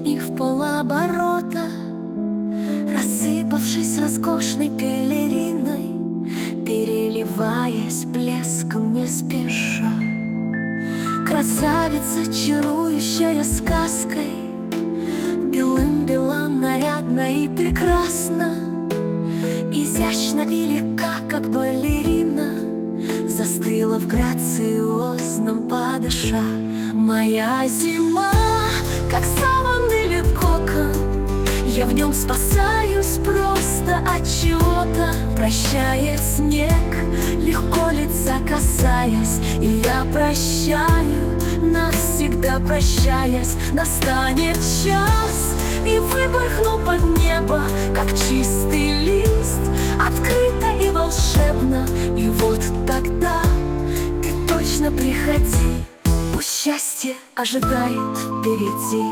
и в полоборота, рассыпавшись роскошной пелериной, переливаясь блеском не спеша. Красавица, чарующая сказкой, белым-бела, нарядна и прекрасна, изящна и легка, как балерина, застыла в грациозном падыша. Моя зима, как саван или кокон, я в нем спасаюсь просто от чего-то. Прощает снег, легко лица касаясь, и я прощаю, навсегда прощаясь. Настанет час, и выпорхну под небо, как чистый лист, открыто и волшебно. И вот тогда ты точно приходи, пусть счастье ожидает впереди.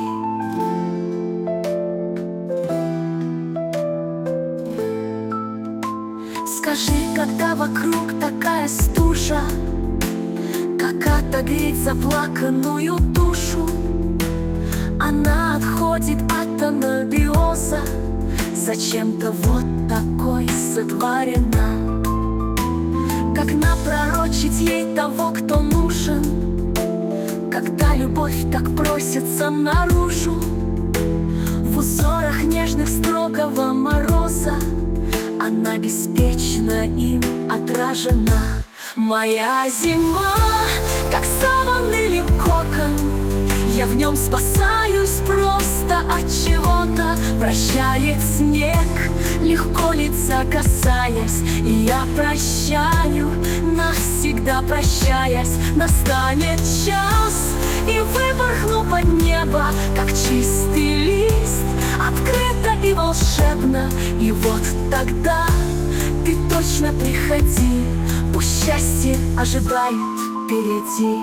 Скажи, когда вокруг такая стужа, как отогреть заплаканную душу? Она отходит от анабиоза, зачем-то вот такой сотворена. Как напророчить ей того, кто нужен, когда любовь так просится наружу? В узорах нежных строгого мороза она беспечно им отражена. Моя зима, как саван или кокон, я в нем спасаюсь просто от чего-то. Прощает снег, легко лица касаясь, и я прощаю, навсегда прощаясь. Настанет час, и выпорхну под небо, как чистый лист, открыто и волшебно. И вот тогда ты точно приходи, пусть счастье ожидает впереди.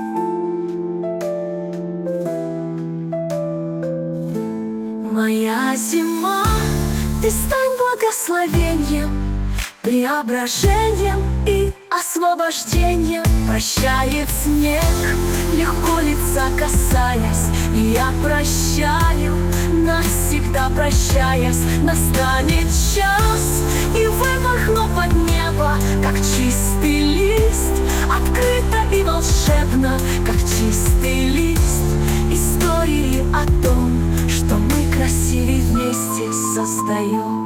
Моя зима, ты стань благословением, преображением и освобождением. Прощает снег, легко лица касаясь, и я прощаю, навсегда прощаясь. Настанет час, и выпорхну под небо, как чистый лист, открыто и волшебно, как чистый лист. Истории о том, что мы красивее вместе создаем.